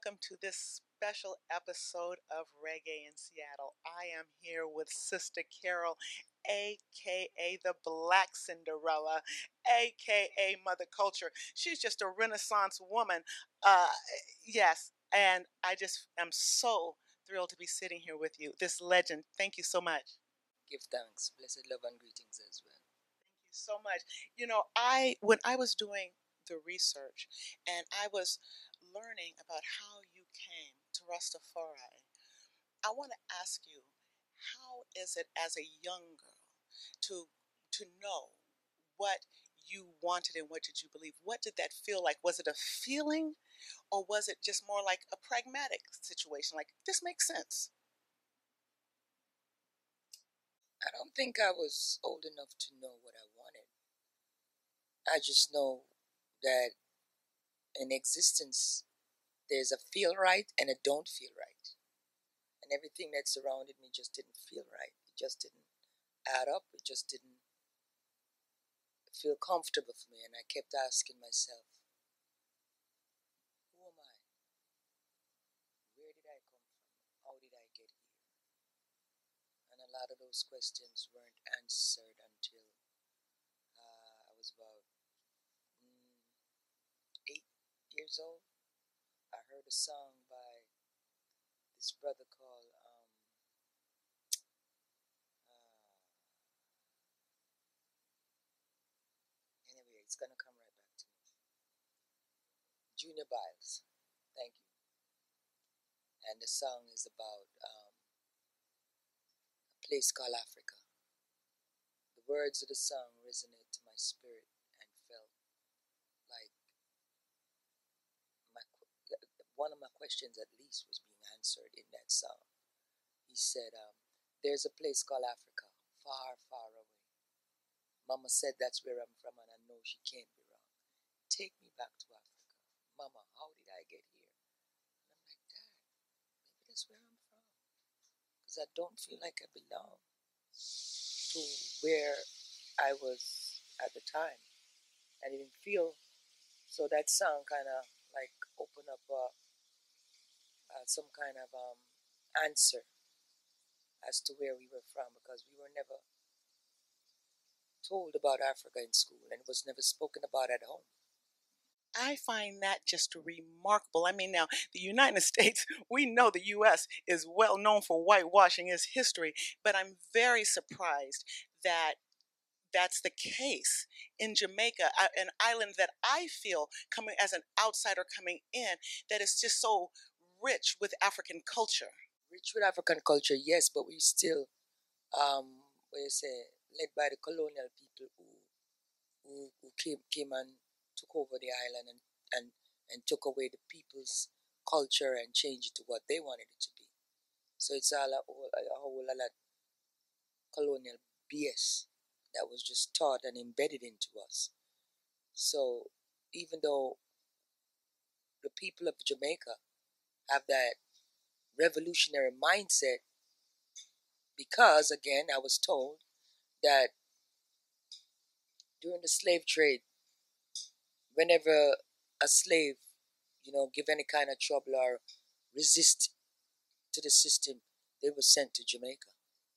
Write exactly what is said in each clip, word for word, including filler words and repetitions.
welcome to this special episode of Reggae in Seattle. I am here with Sister Carol, aka the Black Cinderella, aka Mother Culture. She's just a Renaissance woman. Uh, yes, and I just am so thrilled to be sitting here with you. This legend. Thank you so much. Give thanks, blessed love and greetings as well. Thank you so much. You know, I when I was doing the research and I was learning about how you came to Rastafari, I want to ask you, how is it as a young girl to to know what you wanted and what did you believe? What did that feel like? Was it a feeling or was it just more like a pragmatic situation? Like, this makes sense. I don't think I was old enough to know what I wanted. I just know that in existence there's a feel right and a don't feel right. And everything that surrounded me just didn't feel right. It just didn't add up. It just didn't feel comfortable for me. And I kept asking myself, who am I? Where did I come from? How did I get here? And a lot of those questions weren't answered until uh, I was about mm, eight years old. I heard a song by this brother called um, uh, anyway, it's gonna come right back to me. Junior Biles, thank you. And the song is about um, a place called Africa. The words of the song resonate to my spirit and felt like my one of my questions at least was being answered in that song. He said, um, "There's a place called Africa, far, far away. Mama said that's where I'm from, and I know she can't be wrong. Take me back to Africa. Mama, how did I get here?" And I'm like, Dad, maybe that's where I'm from. Because I don't feel like I belong to where I was at the time. I didn't feel, so that song kind of like opened up uh, uh, some kind of um, answer as to where we were from, because we were never told about Africa in school and it was never spoken about at home. I find that just remarkable. I mean, now, the United States, we know the U S is well known for whitewashing its history, but I'm very surprised that that's the case in Jamaica, uh, an island that I feel, coming as an outsider coming in, that is just so rich with African culture. Rich with African culture, yes, but we still, um, what you say, led by the colonial people who who, who came came and took over the island and, and and took away the people's culture and changed it to what they wanted it to be. So it's all a, whole- a whole lot of colonial B S that was just taught and embedded into us. So even though the people of Jamaica have that revolutionary mindset, because again, I was told that during the slave trade, whenever a slave, you know, give any kind of trouble or resist to the system, they were sent to Jamaica.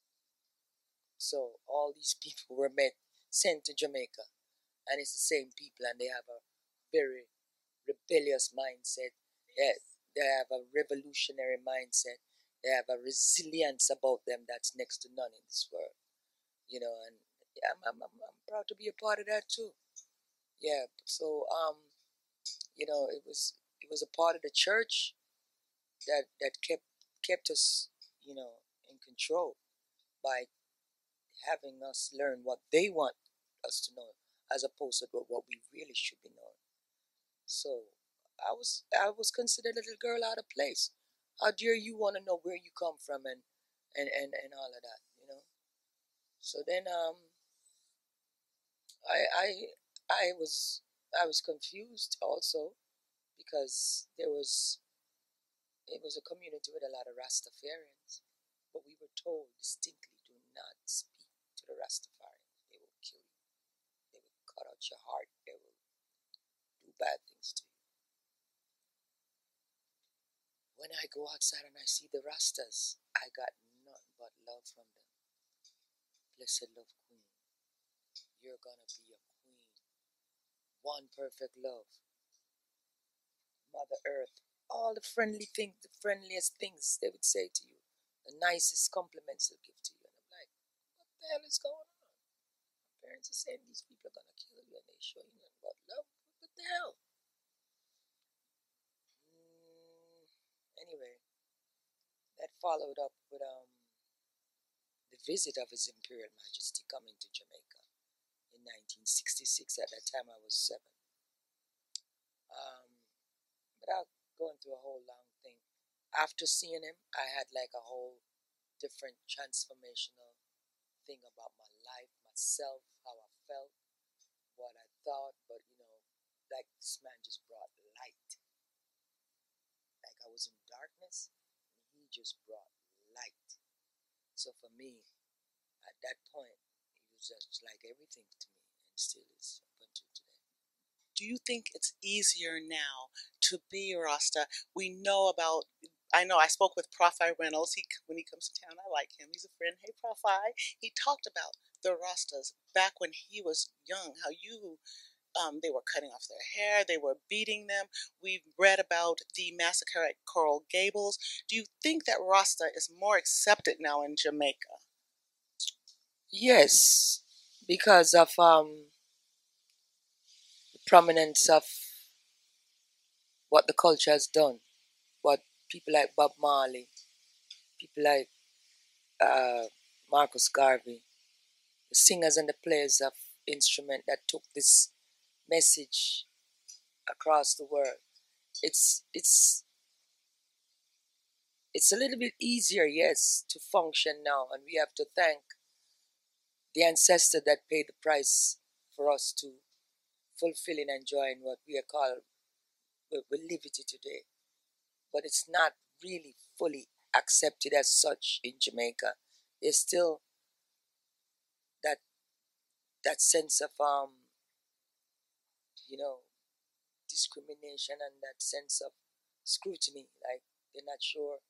So all these people were met, sent to Jamaica, and it's the same people, and they have a very rebellious mindset. Yeah, they have a revolutionary mindset. They have a resilience about them that's next to none in this world. You know, and yeah, I'm, I'm, I'm, I'm proud to be a part of that too. Yeah, so um, you know, it was it was a part of the church that that kept kept us, you know, in control by having us learn what they want us to know, as opposed to what we really should be knowing. So I was I was considered a little girl out of place. How dare you want to know where you come from and and and and all of that, you know? So then um I I I was I was confused also, because there was it was a community with a lot of Rastafarians, but we were told distinctly, do not speak to the Rastafarians. They will kill you. They will cut out your heart. They will do bad things to you. when I go outside and I see the Rastas, I got nothing but love from them. Blessed love queen, you're gonna be a queen. One perfect love. Mother Earth, all the friendly things, the friendliest things they would say to you, the nicest compliments they'll give to you. And I'm like, what the hell is going on? My parents are saying these people are gonna kill you and they show you nothing but love. What the hell? Mm, anyway, that followed up with um the visit of His Imperial Majesty coming to Jamaica in nineteen sixty-six. At that time, I was seven. Um, without going through a whole long thing, after seeing him, I had like a whole different transformational thing about my life, myself, how I felt, what I thought. But you know, like this man just brought light. Like I was in darkness, and he just brought light. So for me, at that point, he was just like everything to me, and still is up until today. Do you think it's easier now to be a Rasta? We know about, I know I spoke with Profi Reynolds. He, when he comes to town, I like him. He's a friend. Hey, Profi. He talked about the Rastas back when he was young, how you, um, they were cutting off their hair, they were beating them. We've read about the massacre at Coral Gables. Do you think that Rasta is more accepted now in Jamaica? Yes, because of um, the prominence of what the culture has done, what people like Bob Marley, people like uh, Marcus Garvey, the singers and the players of instrument that took this message across the world. It's it's it's a little bit easier, yes, to function now, and we have to thank the ancestor that paid the price for us to fulfill and enjoy what we are called with liberty today. But it's not really fully accepted as such in Jamaica. There's still that that sense of um, you know, discrimination and that sense of scrutiny. Like they're not sure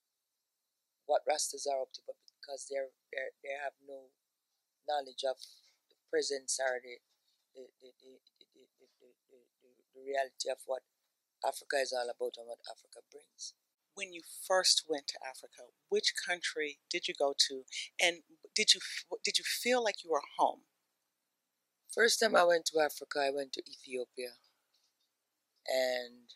what Rastas are up to, but because they're, they're they have no knowledge of the presence or the the, the, the, the, the, the, the, the, the reality of what Africa is all about and what Africa brings. When you first went to Africa, which country did you go to, and did you did you feel like you were home? First time I went to Africa, I went to Ethiopia, and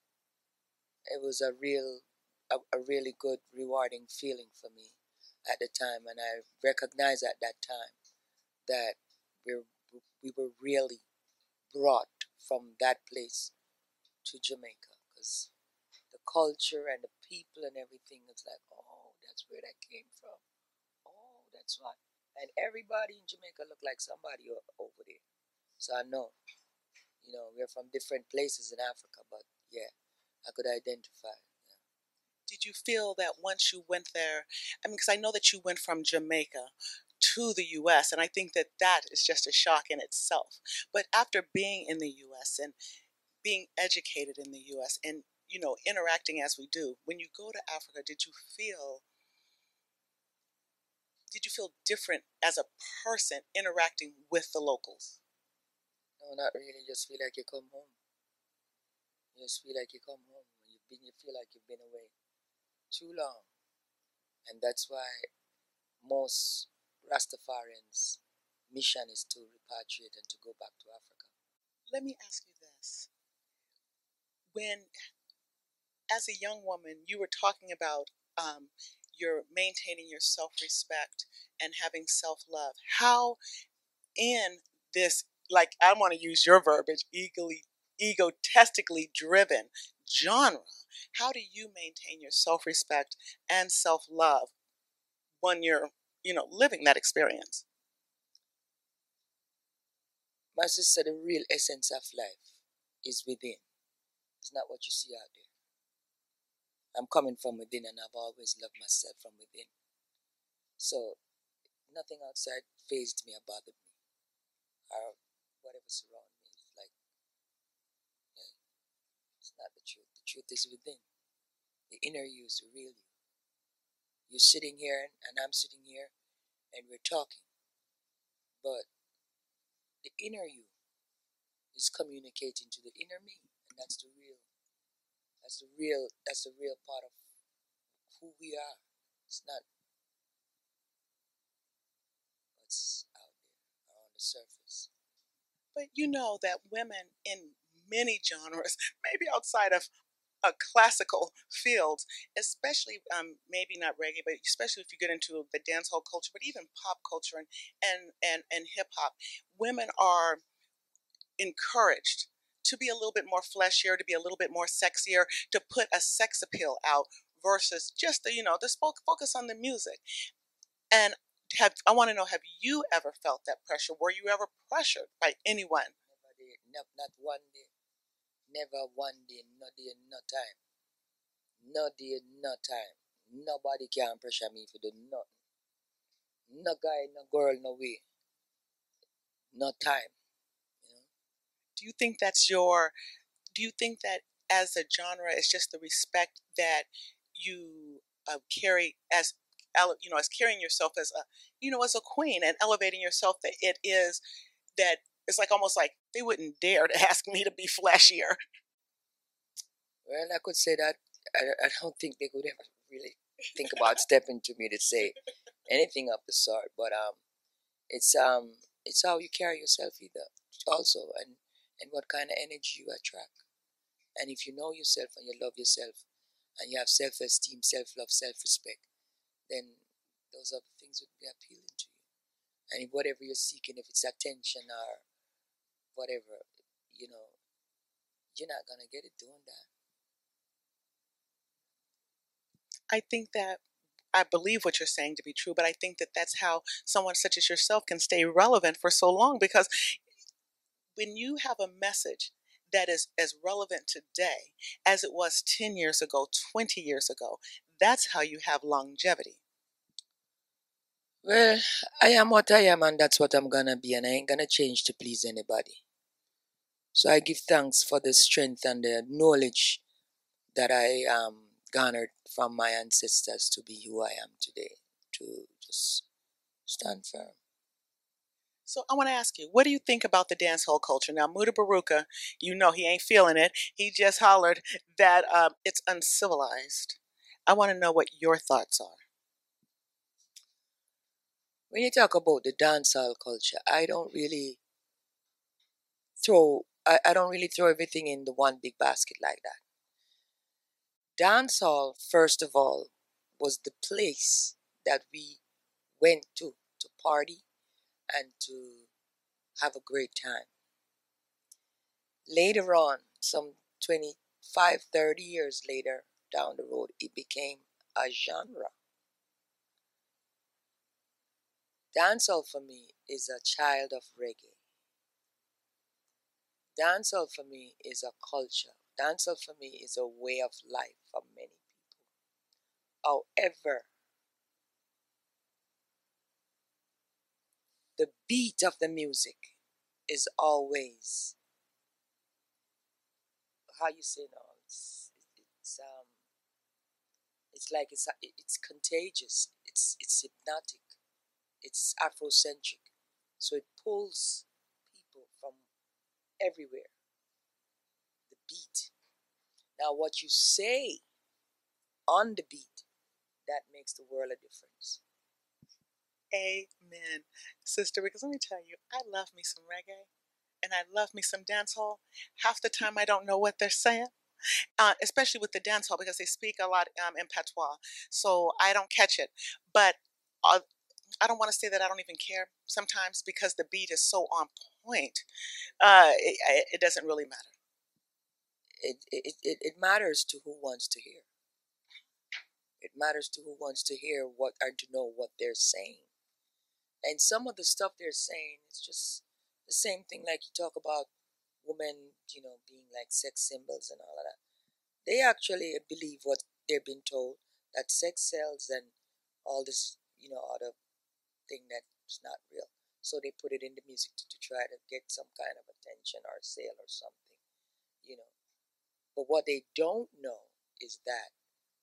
it was a real, a, a really good, rewarding feeling for me at the time, and I recognized at that time that we we were really brought from that place to Jamaica, because the culture and the people and everything is like, oh, that's where that came from. Oh, that's why. And everybody in Jamaica looked like somebody over there. So I know, you know, we're from different places in Africa, but yeah, I could identify. Yeah. Did you feel that once you went there, I mean, because I know that you went from Jamaica to the U S, and I think that that is just a shock in itself. But after being in the U S and being educated in the U S and, you know, interacting as we do, when you go to Africa, did you feel did you feel different as a person interacting with the locals? No, not really. Just feel like you come home. You just feel like you come home. You've been, you feel like you've been away too long, and that's why most Rastafarians' mission is to repatriate and to go back to Africa. Let me ask you this. When, as a young woman, you were talking about um, you're maintaining your self-respect and having self-love, how in this, like, I want to use your verbiage, eagerly, egotistically driven genre, how do you maintain your self-respect and self-love when you're, you know, living that experience? My sister, the real essence of life is within. It's not what you see out there. I'm coming from within, and I've always loved myself from within. So nothing outside fazed me or bothered me, or whatever surrounded me. It's like, yeah, it's not the truth. The truth is within. The inner you is the real you. You're sitting here and I'm sitting here and we're talking. But the inner you is communicating to the inner me. And that's the real, that's the real, that's the real part of who we are. It's not what's out there or on the surface. But you know that women in many genres, maybe outside of a classical fields, especially um, maybe not reggae, but especially if you get into the dancehall culture, but even pop culture and and and, and hip hop, women are encouraged to be a little bit more fleshier, to be a little bit more sexier, to put a sex appeal out versus just the you know the focus on the music. And have I want to know, have you ever felt that pressure? Were you ever pressured by anyone? Never day, not, not one day. Never one day, no day, no time. No day, no time. Nobody can pressure me for do nothing. No guy, no girl, no way. No time. You know? Do you think that's your do you think that as a genre it's just the respect that you uh, carry as you know as carrying yourself as a you know as a queen and elevating yourself, that it is that it's like almost like they wouldn't dare to ask me to be flashier? Well, I could say that. I, I don't think they could ever really think about stepping to me to say anything of the sort. But um, it's um, it's how you carry yourself either also, and and what kind of energy you attract. And if you know yourself and you love yourself, and you have self-esteem, self-love, self-respect, then those other things would be appealing to you. And if whatever you're seeking, if it's attention or whatever, you know, you're not gonna get it doing that. I think that I believe what you're saying to be true, but I think that that's how someone such as yourself can stay relevant for so long, because when you have a message that is as relevant today as it was ten years ago, twenty years ago, that's how you have longevity. Well, I am what I am, and that's what I'm gonna be, and I ain't gonna change to please anybody. So I give thanks for the strength and the knowledge that I um, garnered from my ancestors to be who I am today, to just stand firm. So I want to ask you, what do you think about the dancehall culture? Now, Muda Baruka, you know he ain't feeling it. He just hollered that um, it's uncivilized. I want to know what your thoughts are. When you talk about the dancehall culture, I don't really throw I, I don't really throw everything in the one big basket like that. Dancehall, first of all, was the place that we went to to party and to have a great time. Later on, some twenty-five, thirty years later down the road, it became a genre. Dancehall for me is a child of reggae. Dancehall for me is a culture. Dancehall for me is a way of life for many people. However, the beat of the music is always, how you say now, it's, it's um it's like it's it's contagious, it's it's hypnotic, it's Afrocentric, so it pulls people from everywhere. The beat. Now, what you say on the beat, that makes the world a difference. Amen, sister, because let me tell you, I love me some reggae and I love me some dancehall. Half the time I don't know what they're saying, uh, especially with the dancehall, because they speak a lot um, in patois, so I don't catch it. But uh, I don't want to say that I don't even care sometimes, because the beat is so on point. Uh, it, it doesn't really matter. It, it, it, it matters to who wants to hear. It matters to who wants to hear what or to know what they're saying. And some of the stuff they're saying is just the same thing, like you talk about women, you know, being like sex symbols and all of that. They actually believe what they've been told, that sex sells and all this, you know, other thing that's not real. So they put it in the music to, to try to get some kind of attention or sale or something, you know. But what they don't know is that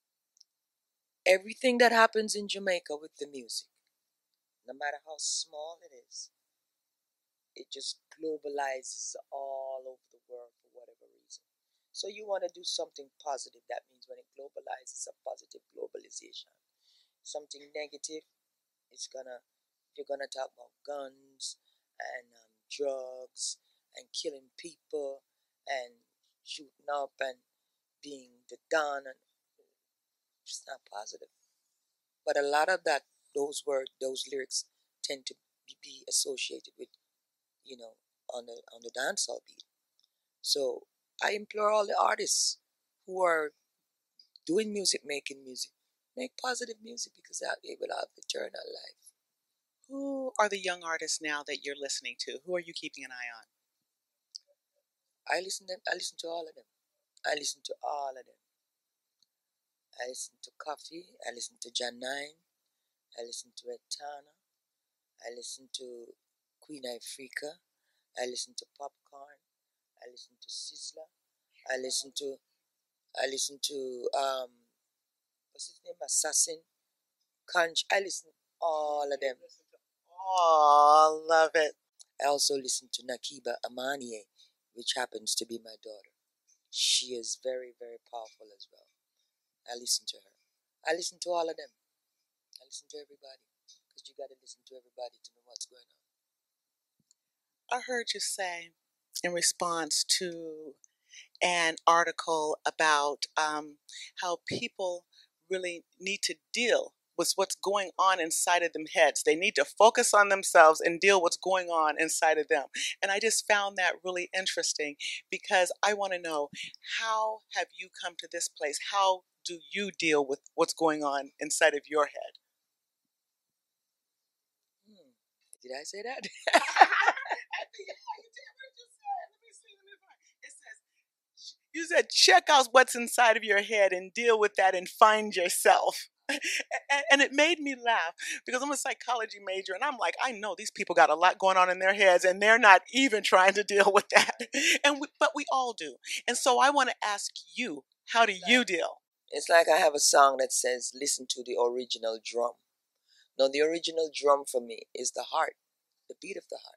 everything that happens in Jamaica with the music, no matter how small it is, it just globalizes all over the world for whatever reason. So you want to do something positive. That means when it globalizes, a positive globalization. Something negative, it's gonna, you're gonna talk about guns and um, drugs and killing people and shooting up and being the Don, and it's not positive. But a lot of that, those words, those lyrics, tend to be associated with, you know, on the on the dancehall beat. So I implore all the artists who are doing music, making music, make positive music, because that it will have eternal life. Who are the young artists now that you're listening to? Who are you keeping an eye on? I listen to them, I listen to all of them. I listen to all of them. I listen to Coffee. I listen to Janine. I listen to Etana. I listen to Queen Ifrica. I listen to Popcorn. I listen to Sizzler. I listen to I listen to um what's his name? Assassin. Conch. I listen to all of them. Oh, love it. I also listen to Nakiba Amanie, which happens to be my daughter. She is very, very powerful as well. I listen to her. I listen to all of them. I listen to everybody, because you got to listen to everybody to know what's going on. I heard you say in response to an article about um, how people really need to deal with what's going on inside of them heads. They need to focus on themselves and deal what's going on inside of them. And I just found that really interesting, because I want to know, how have you come to this place? How do you deal with what's going on inside of your head? Hmm. Did I say that? You said check out what's inside of your head and deal with that and find yourself. And it made me laugh, because I'm a psychology major and I'm like, I know these people got a lot going on in their heads and they're not even trying to deal with that. And we, but we all do. And so I want to ask you, how do you deal? It's like I have a song that says, listen to the original drum. Now, the original drum for me is the heart, the beat of the heart.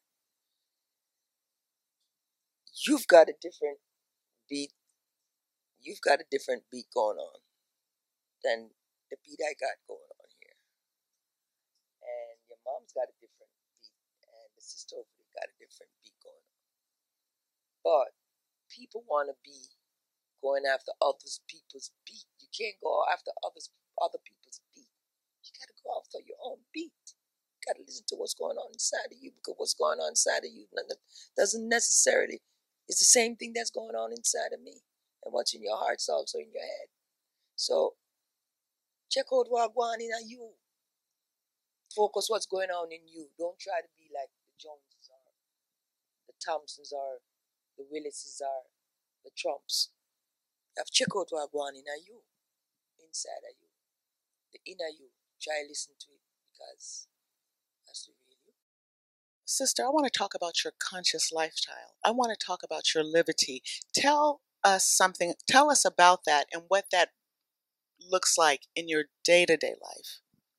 You've got a different beat. You've got a different beat going on than the beat I got going on here. And your mom's got a different beat, and the sister over there got a different beat going on. But people want to be going after others people's beat. You can't go after others other people's beat. You got to go after your own beat. You got to listen to what's going on inside of you, because what's going on inside of you doesn't necessarily, it's the same thing that's going on inside of me. And what's in your heart's also in your head. So check out what's going on in you. Focus what's going on in you. Don't try to be like the Joneses are, the Thompsons are, the Willises are, the Trumps. You have to check out what's going on in you, inside of you, the inner you. Try to listen to it, because that's the real you. Sister, I want to talk about your conscious lifestyle. I want to talk about your liberty. Tell us something, tell us about that and what that looks like in your day to day life.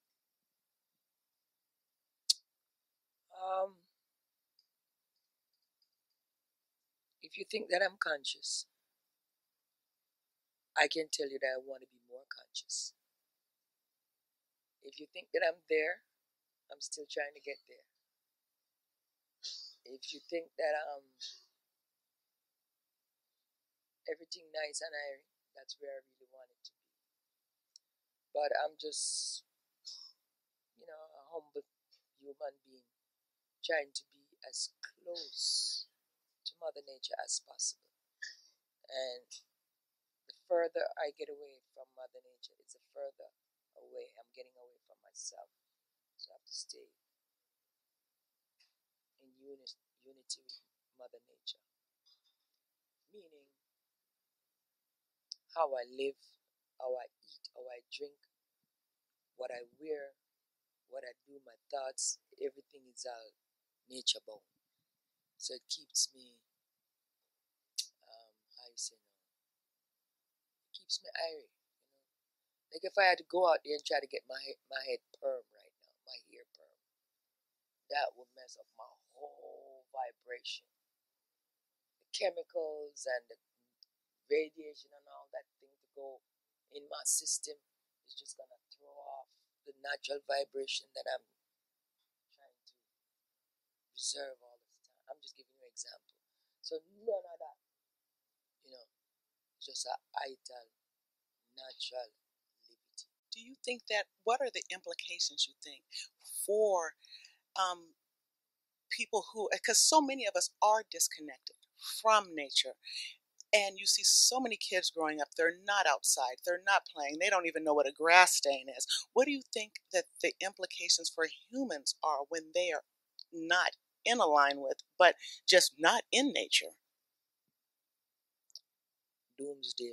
Um, if you think that I'm conscious, I can tell you that I want to be more conscious. If you think that I'm there, I'm still trying to get there. If you think that um everything nice and airy, that's where I really want it to be. But I'm just, you know, a humble human being trying to be as close to Mother Nature as possible. And the further I get away from Mother Nature, it's the further away I'm getting away from myself. So I have to stay in unity, unity with Mother Nature. Meaning how I live, how I eat, how I drink, what I wear, what I do, my thoughts, everything is all nature bound. So it keeps me, um, how you say now, it keeps me airy, you know. Like if I had to go out there and try to get my head, my head perm right now, my hair perm, that would mess up my whole vibration. The chemicals and the radiation and all that thing to go in my system is just gonna throw off the natural vibration that I'm trying to preserve all this time. I'm just giving you an example. So none of that, you know, just a ital, natural liberty. Do you think that, what are the implications you think for um, people who, because so many of us are disconnected from nature, and you see so many kids growing up, they're not outside, they're not playing, they don't even know what a grass stain is. What do you think that the implications for humans are when they are not in a line with, but just not in nature? Doomsday.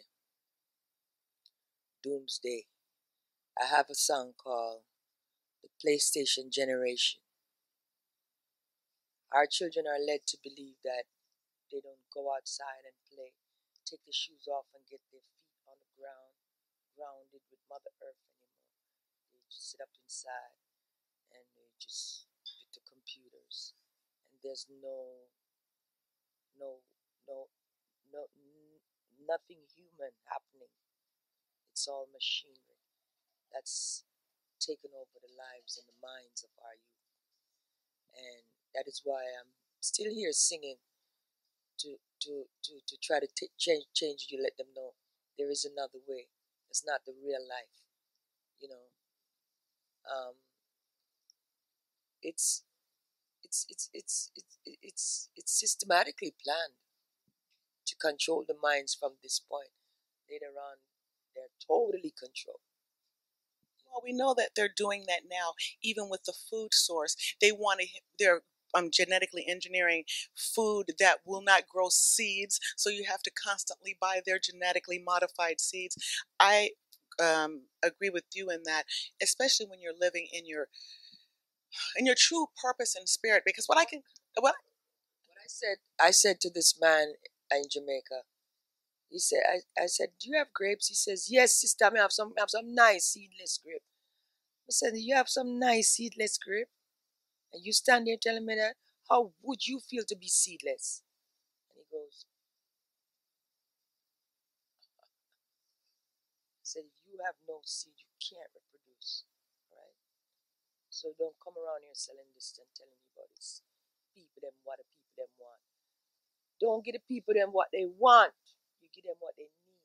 Doomsday. I have a song called The PlayStation Generation. Our children are led to believe that they don't go outside and play, take their shoes off and get their feet on the ground, grounded with Mother Earth anymore. They just sit up inside and they just with the computers, and there's no, no, no, no, n- nothing human happening. It's all machinery that's taken over the lives and the minds of our youth, and that is why I'm still here singing to to to, to try to t- change change you, let them know there is another way. It's not the real life, you know. Um, it's it's it's it's it's it's it's systematically planned to control the minds from this point. Later on, they're totally controlled. Well, we know that they're doing that now, even with the food source. They want to, they're um, genetically engineering food that will not grow seeds, so you have to constantly buy their genetically modified seeds. I um, agree with you in that, especially when you're living in your in your true purpose and spirit. Because what I can, what What I said, I said to this man in Jamaica. He said, I, I said, do you have grapes? He says, yes, sister, I have some, I have some nice seedless grape. I said, you have some nice seedless grape? And you stand there telling me that? How would you feel to be seedless? And he goes, I said, if you have no seed, you can't reproduce, right? So don't come around here selling this and telling me about this. People them what the people them want. Don't give the people them what they want. You give them what they need.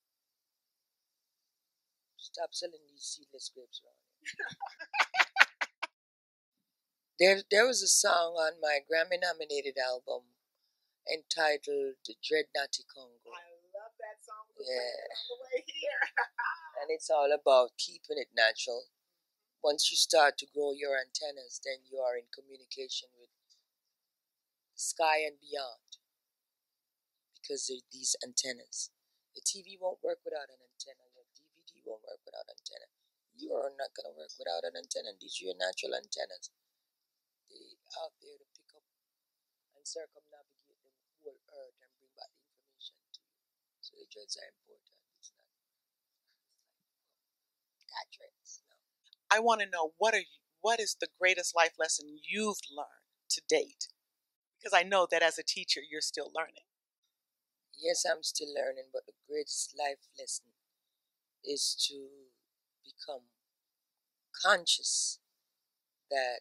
Stop selling these seedless grapes around here. There, there was a song on my Grammy-nominated album entitled Dreadnoughty Congo. I love that song. Yeah. On the way here. And it's all about keeping it natural. Once you start to grow your antennas, then you are in communication with the sky and beyond because of these antennas. The T V won't work without an antenna. Your D V D won't work without an antenna. You are not going to work without an antenna. These are your natural antennas. They out there to pick up and circumnavigate the whole earth and bring back the information to you. So the dreads are important. It's not cat dreads. No. I want to know, what are you, what is the greatest life lesson you've learned to date? Because I know that as a teacher, you're still learning. Yes, I'm still learning, but the greatest life lesson is to become conscious that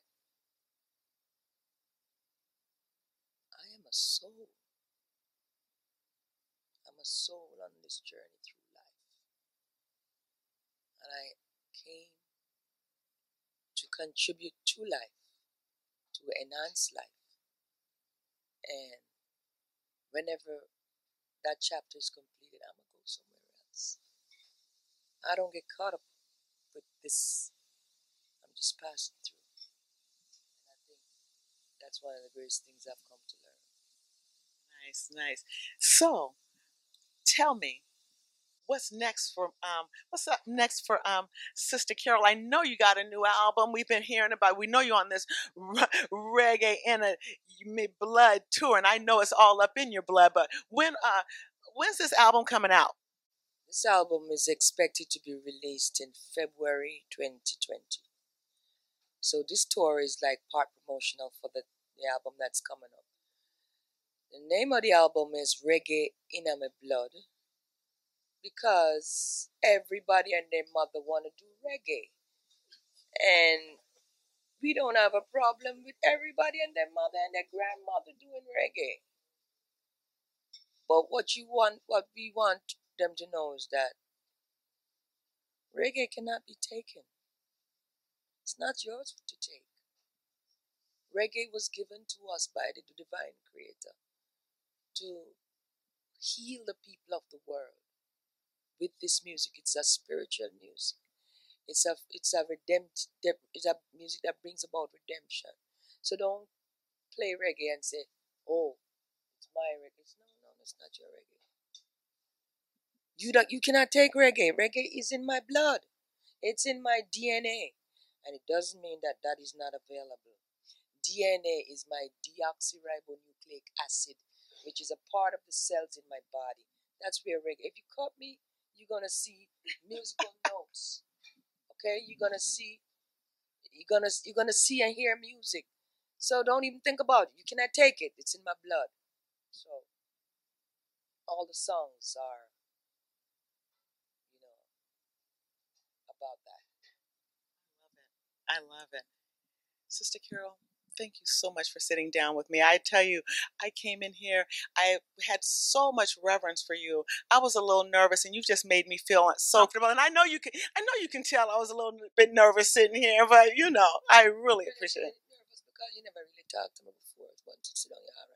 I am a soul. I'm a soul on this journey through life. And I came to contribute to life, to enhance life. And whenever that chapter is completed, I'm going to go somewhere else. I don't get caught up with this. I'm just passing through. And I think that's one of the greatest things I've come to learn. Nice, nice. So, tell me, what's next for um what's up next for um Sister Carol? I know you got a new album. We've been hearing about. We know you're on this r- reggae in a blood tour, and I know it's all up in your blood. But when uh when's this album coming out? This album is expected to be released in February twenty twenty. So this tour is like part promotional for the, the album that's coming up. The name of the album is Reggae in My Blood, because everybody and their mother want to do reggae. And we don't have a problem with everybody and their mother and their grandmother doing reggae. But what you want, what we want them to know is that reggae cannot be taken. It's not yours to take. Reggae was given to us by the divine creator to heal the people of the world with this music. It's a spiritual music. It's a it's a redempt it's a music that brings about redemption. So don't play reggae and say, "Oh, it's my reggae." No, no, it's not your reggae. You don't you cannot take reggae. Reggae is in my blood. It's in my D N A, and it doesn't mean that that is not available. D N A is my deoxyribonucleic acid, which is a part of the cells in my body. That's where reggae. If you cut me, you're gonna see musical notes. Okay, you're gonna see, you're gonna you're gonna see and hear music. So don't even think about it. You cannot take it. It's in my blood. So all the songs are, you know, about that. I love it. I love it. Sister Carol, thank you so much for sitting down with me. I tell you, I came in here, I had so much reverence for you. I was a little nervous, and you just made me feel so comfortable. And I know you can, I know you can tell I was a little bit nervous sitting here, but you know, I really appreciate it. Nervous because you never really talked to me before. I want to sit on your arm